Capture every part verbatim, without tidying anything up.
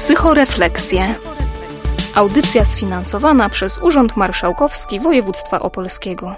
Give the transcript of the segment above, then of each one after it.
Psychorefleksje. Audycja sfinansowana przez Urząd Marszałkowski Województwa Opolskiego.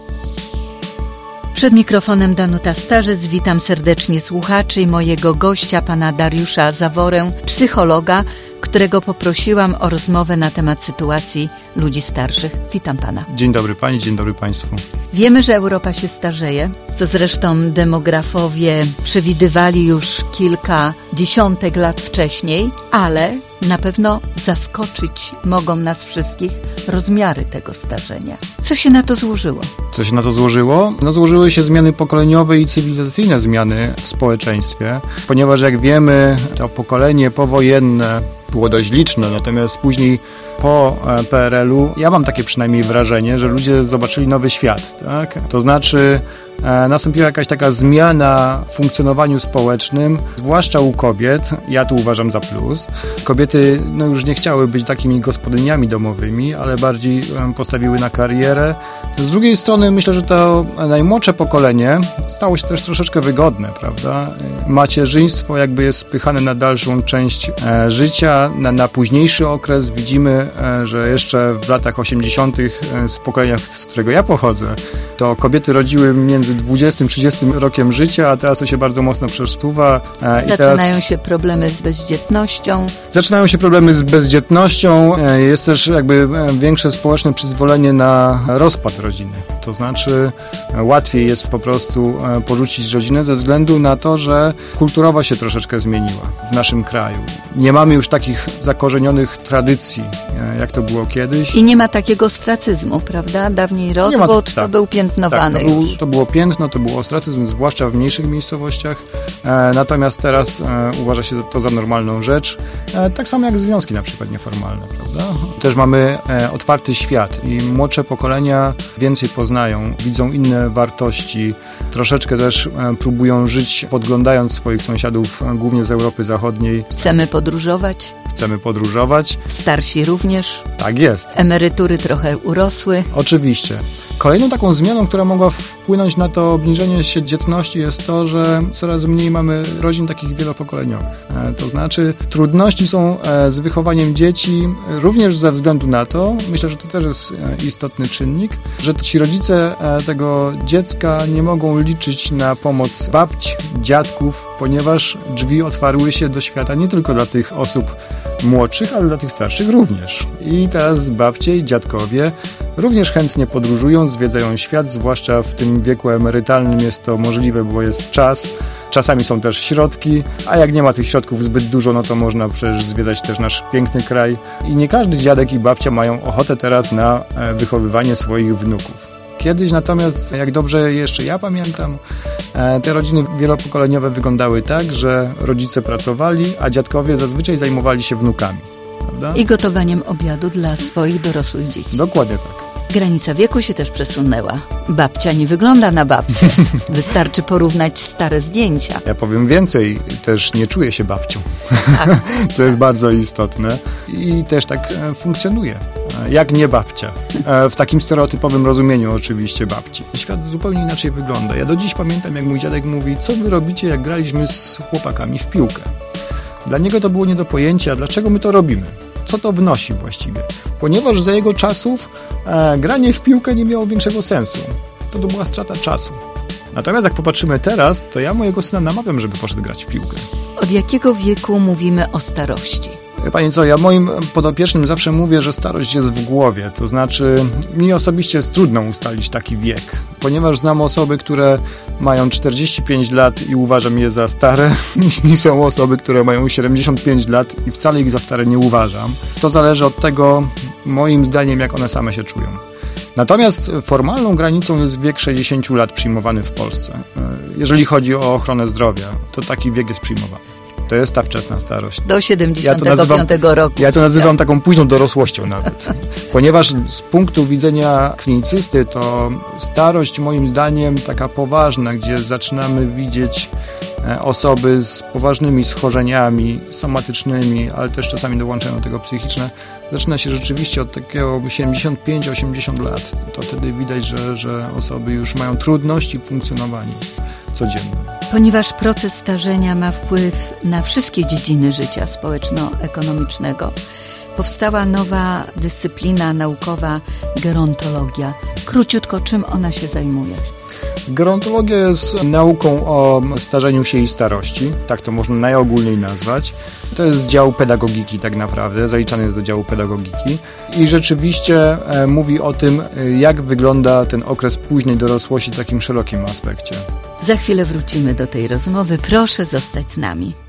Przed mikrofonem Danuta Starzec. Witam serdecznie słuchaczy i mojego gościa, pana Dariusza Zaworę, psychologa, którego poprosiłam o rozmowę na temat sytuacji ludzi starszych. Witam pana. Dzień dobry pani, dzień dobry państwu. Wiemy, że Europa się starzeje, co zresztą demografowie przewidywali już kilka dziesiątek lat wcześniej, ale na pewno zaskoczyć mogą nas wszystkich rozmiary tego starzenia. Co się na to złożyło? Co się na to złożyło? No złożyły się zmiany pokoleniowe i cywilizacyjne zmiany w społeczeństwie, ponieważ jak wiemy, to pokolenie powojenne było dość liczne, natomiast później po P R L u, ja mam takie przynajmniej wrażenie, że ludzie zobaczyli nowy świat, tak? To znaczy e, nastąpiła jakaś taka zmiana w funkcjonowaniu społecznym, zwłaszcza u kobiet, ja tu uważam za plus. Kobiety no, już nie chciały być takimi gospodyniami domowymi, ale bardziej e, postawiły na karierę. Z drugiej strony myślę, że to najmłodsze pokolenie stało się też troszeczkę wygodne, prawda? Macierzyństwo jakby jest spychane na dalszą część e, życia, na, na późniejszy okres. Widzimy, e, że jeszcze w latach osiemdziesiątych e, z pokolenia, z którego ja pochodzę, to kobiety rodziły między dwudziestym a trzydziestym rokiem życia, a teraz to się bardzo mocno przesuwa. E, i Zaczynają teraz... się problemy z bezdzietnością. Zaczynają się problemy z bezdzietnością. E, jest też jakby większe społeczne przyzwolenie na rozpad rodziny. To znaczy e, łatwiej jest po prostu e, porzucić rodzinę ze względu na to, że kulturowo się troszeczkę zmieniła w naszym kraju. Nie mamy już takich zakorzenionych tradycji, jak to było kiedyś. I nie ma takiego ostracyzmu, prawda? Dawniej rozwód ma, tak, to był piętnowany tak, to, był, już. to było piętno, to był ostracyzm, zwłaszcza w mniejszych miejscowościach. E, natomiast teraz e, uważa się to za normalną rzecz. E, tak samo jak związki na przykład nieformalne, prawda? Też mamy e, otwarty świat i młodsze pokolenia więcej poznają, widzą inne wartości, troszeczkę też e, próbują żyć podglądając swoich sąsiadów, e, głównie z Europy Zachodniej. Chcemy podróżować. Chcemy podróżować. Starsi również. Tak jest. Emerytury trochę urosły. Oczywiście. Kolejną taką zmianą, która mogła wpłynąć na to obniżenie się dzietności, jest to, że coraz mniej mamy rodzin takich wielopokoleniowych. E, to znaczy trudności są e, z wychowaniem dzieci również ze względu na to, myślę, że to też jest e, istotny czynnik, że ci rodzice e, tego dziecka nie mogą liczyć na pomoc babć, dziadków, ponieważ drzwi otwarły się do świata nie tylko dla tych osób młodszych, ale dla tych starszych również. I teraz babcie i dziadkowie również chętnie podróżują, zwiedzają świat, zwłaszcza w tym wieku emerytalnym jest to możliwe, bo jest czas. Czasami są też środki, a jak nie ma tych środków zbyt dużo, no to można przecież zwiedzać też nasz piękny kraj. I nie każdy dziadek i babcia mają ochotę teraz na wychowywanie swoich wnuków. Kiedyś natomiast, jak dobrze jeszcze ja pamiętam, te rodziny wielopokoleniowe wyglądały tak, że rodzice pracowali, a dziadkowie zazwyczaj zajmowali się wnukami. Prawda? I gotowaniem obiadu dla swoich dorosłych dzieci. Dokładnie tak. Granica wieku się też przesunęła. Babcia nie wygląda na babcię. Wystarczy porównać stare zdjęcia. Ja powiem więcej, też nie czuję się babcią, tak. Co jest bardzo istotne i też tak funkcjonuje. Jak nie babcia. W takim stereotypowym rozumieniu oczywiście babci. Świat zupełnie inaczej wygląda. Ja do dziś pamiętam, jak mój dziadek mówi, co wy robicie, jak graliśmy z chłopakami w piłkę. Dla niego to było nie do pojęcia, dlaczego my to robimy. Co to wnosi właściwie? Ponieważ za jego czasów e, granie w piłkę nie miało większego sensu. To, to była strata czasu. Natomiast jak popatrzymy teraz, to ja mojego syna namawiam, żeby poszedł grać w piłkę. Od jakiego wieku mówimy o starości? Pani co, ja moim podopiecznym zawsze mówię, że starość jest w głowie, to znaczy mnie osobiście jest trudno ustalić taki wiek, ponieważ znam osoby, które mają czterdzieści pięć lat i uważam je za stare i są osoby, które mają siedemdziesiąt pięć lat i wcale ich za stare nie uważam. To zależy od tego, moim zdaniem, jak one same się czują. Natomiast formalną granicą jest wiek sześćdziesiąt lat przyjmowany w Polsce. Jeżeli chodzi o ochronę zdrowia, to taki wiek jest przyjmowany. To jest ta wczesna starość. Do siedemdziesiątego piątego roku. Ja to nazywam taką późną dorosłością nawet. Ponieważ z punktu widzenia klinicysty to starość moim zdaniem taka poważna, gdzie zaczynamy widzieć osoby z poważnymi schorzeniami somatycznymi, ale też czasami dołączają do tego psychiczne, zaczyna się rzeczywiście od takiego siedemdziesiąt pięć osiemdziesiąt lat. To wtedy widać, że, że osoby już mają trudności w funkcjonowaniu codziennym. Ponieważ proces starzenia ma wpływ na wszystkie dziedziny życia społeczno-ekonomicznego, powstała nowa dyscyplina naukowa gerontologia. Króciutko, czym ona się zajmuje? Gerontologia jest nauką o starzeniu się i starości, tak to można najogólniej nazwać. To jest dział pedagogiki tak naprawdę, zaliczany jest do działu pedagogiki i rzeczywiście e, mówi o tym, jak wygląda ten okres późnej dorosłości w takim szerokim aspekcie. Za chwilę wrócimy do tej rozmowy. Proszę zostać z nami.